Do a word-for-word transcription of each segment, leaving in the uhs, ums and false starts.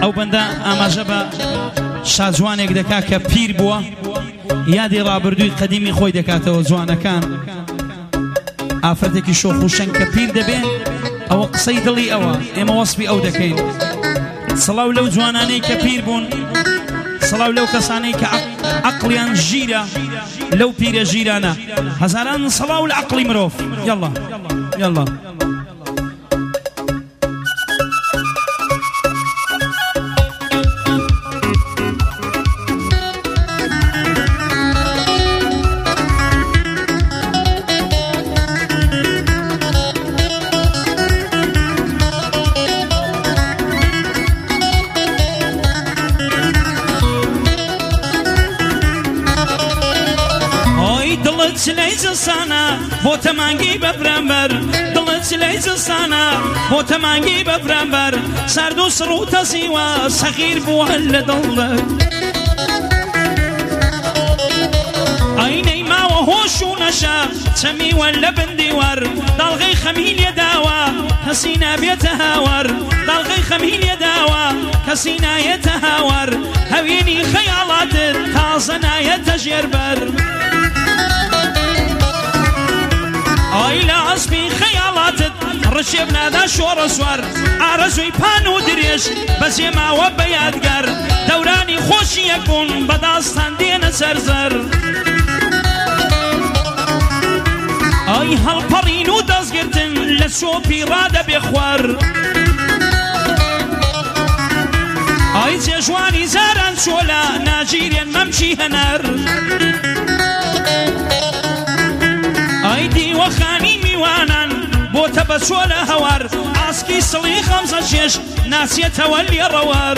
ئەو بەندە ئاماژە بە شاجوانێک دەکا کە پیر بووە یادی ڕابردووی قەدیمی خۆی دەکاتەوە جوانەکان ئافرەتێکی شۆخ و شەنگ کە پیر دەبێن ئەوە قسەی دڵی ئەوە ئێمە وەسپی ئەو دەکەین سڵاو لەو جوانانەی کە پیر بوون سڵاو لەو کەسانەی کە عەقڵیان ژیرە لەو پیرە ژیرانە هەزاران سڵاو لە عەقڵی مرۆڤ یەڵڵا یەڵڵا سلەی جستانە بۆ تەمانگی بەفرەمبەر دڵت سلەی جستانە بۆ تەمانگی بەفرەمبەر سەرد و سڕ و تەزیوە سەغیر بووە لە دڵت ئەینەی ماوە هۆش و نەشە چەمیوە لە بندیوەر دەڵغەی خەمی لێداوە کەسی نابێتە هاوەر دەڵغەی خەمی لێداوە کەسی نایەتە هاوەر هەوێنی خەیاڵاتت تازە نایەتە ژێربەر ئای لە عەسپی خەیاڵاتت ڕشێ بنادا شۆڕە سوار ئارەزووی پان و درێژ بەجێ ماوە بە یادگار دەورانی خۆشی یەک بوون بەداستان دێنە سەرزەر ئای هەڵپەڕین و دەستگرتن لە سۆپی ڕادەبێ خوار ئای جێژوانی زاران چۆلە ناگیرێن مەمچی هەنەر ئای دیوەخانی میوانان بۆتە بە چۆ لە هەوار ئاسکی سڵی خەمزە چێش ناچێتەوە لێڕەوەر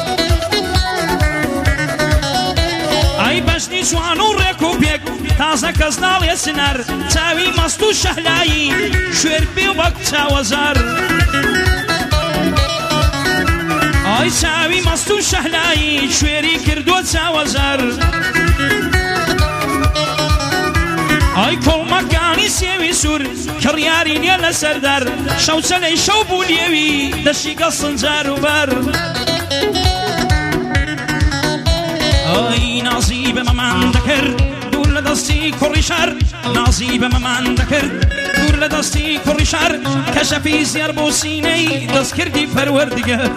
ئای بەشنی جوان و ڕێک و پێک تازە کەس ناڵێ سنەر چاوی مەست و شەهلایی شوێر بێ وەک چاوەزار ئای چاوی مەست و شەهلایی شوێری کردووە چاوەزار ئای کۆڵمەکانی سێوی سوور کڕیاری نییە لە سەردەر شەوچەلەی شەو بوو لێوی دەشیگە سنجار و بەر ئای نازی بە مەمان دەکرد دوور لە دەستی کوڕی شەر نازی بە مەمان دەکرد دوور لە دەستی کوڕی شەر کە شەفی زێر بۆ سینەی دەستکردی پەروەردگەر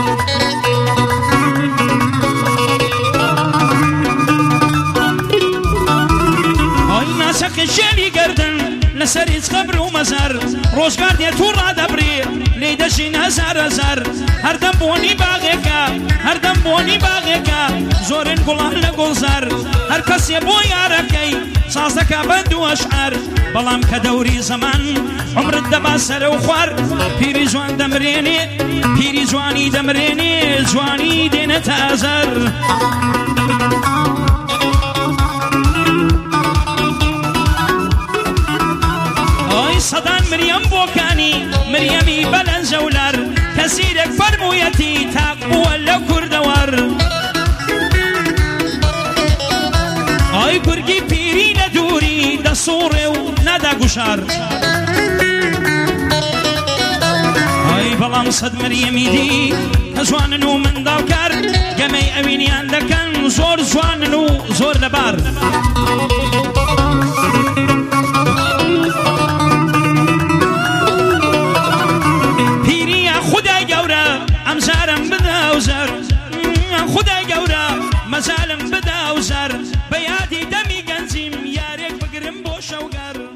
ناسەقی ژێلی گەردن لەسەر هیچ قەبر و مەزار ڕۆژگار دێت و ڕادەبرێ لێی دەژین هەزار هەزار هەردەم بۆنی باغێکە هەردەم بۆنی باغێکە زۆرن گوڵان لە گوڵزار هەر کەسێ بۆ یارەکەی ساز دەکا بەند و ئەشعار بەڵام کە دەوری زەمان عومرت دەبا سەرە و خوار پیری جوان دەمرێنێ پیری جوانی دەمرێنێ جوانی دێنێتە ئازار سەدان مریەم بۆکانی مریەمی بەلەنجەولار کە زیرێک فەرموویەتی تاق بووە لە کوردەوەر ئای گورگی پیری لە دووری دەسووڕێ و نادا گوشار ئای بەڵام سەد مریەمی دی کە جوانن و منداڵکار گەمەی ئەوینیان دەکەن زۆر جوانن و زۆر لەبار ئەمزارم بدە و زەر خودای گەورە مەزالم بدە و زەر بە یادی دەمی گەنجیم یارێک بگرم بۆ شەوگەر